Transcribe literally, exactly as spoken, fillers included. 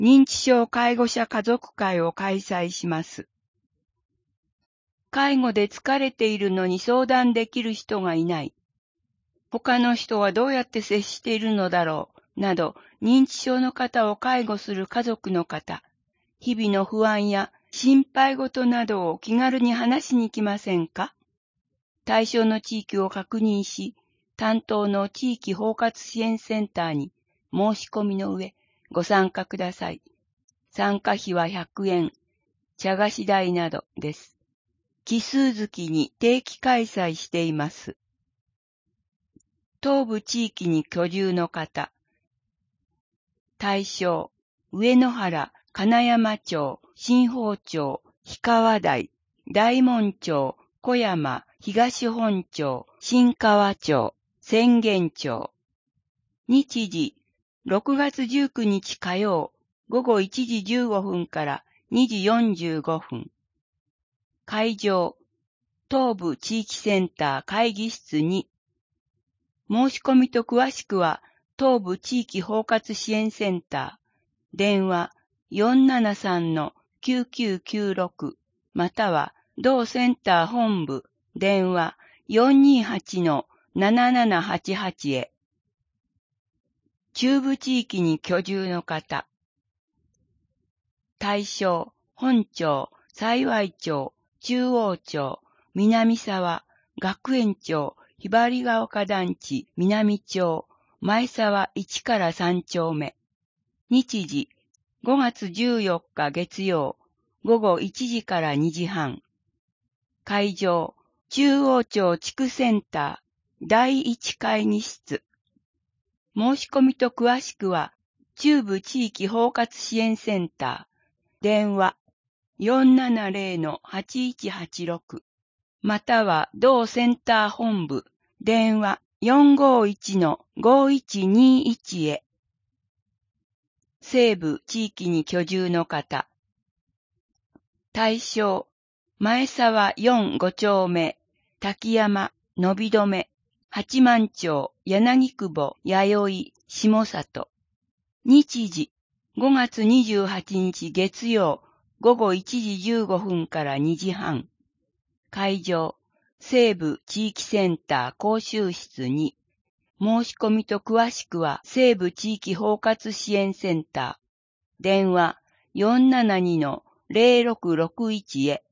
認知症介護者家族会を開催します。介護で疲れているのに相談できる人がいない。他の人はどうやって接しているのだろう、など、認知症の方を介護する家族の方、日々の不安や心配事などを気軽に話しに来ませんか？対象の地域を確認し、担当の地域包括支援センターに申し込みの上、ご参加ください。参加費はひゃくえん、茶菓子代などです。奇数月に定期開催しています。東部地域に居住の方、対象、上野原、金山町、新宝町、氷川台、大門町、小山、東本町、新川町、浅間町。日時、ろくがつじゅうくにち火曜、午後いちじじゅうごふんからにじよんじゅうごふん。会場、東部地域センター会議室に。申し込みと詳しくは、東部地域包括支援センター、電話 よんななさんのきゅうきゅうきゅうろく または同センター本部、電話 よんにはちのななななはちはち へ。中部地域に居住の方、対象、本町、幸町、中央町、南沢、学園町、ひばりが丘団地、南町、前沢いちからさん丁目。日時、ごがつじゅうよっか月曜、午後いちじからにじはん。会場、中央町地区センター、だいいち会議室。申し込みと詳しくは、中部地域包括支援センター、電話 よんななぜろのはちいちはちろく または同センター本部、電話 よんごいちのごいちにいち へ。西部地域に居住の方、対象、前沢よんご丁目、滝山、伸び止め、八幡町、柳久保、弥生、下里。日時、ごがつにじゅうはちにち月曜、午後いちじじゅうごふんからにじはん。会場、西部地域センター講習室に。申し込みと詳しくは、西部地域包括支援センター。電話 よんななにのぜろろくろくいち へ。